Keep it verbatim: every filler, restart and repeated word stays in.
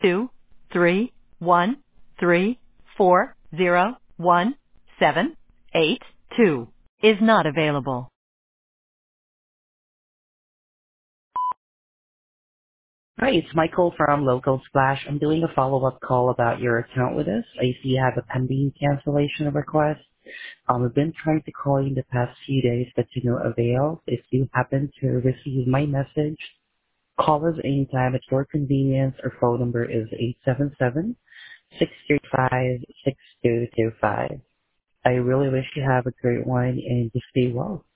two three one three four zero one seven eight two is not available. Hi, it's Michael from Local Splash. I'm doing a follow-up call about your account with us. I see you have a pending cancellation request. Um, I've been trying to call you in the past few days, but to no avail. If you happen to receive my message, call us anytime at your convenience. Our phone number is eight seven seven, six three five, six two two five. I really wish you have a great one and just stay well.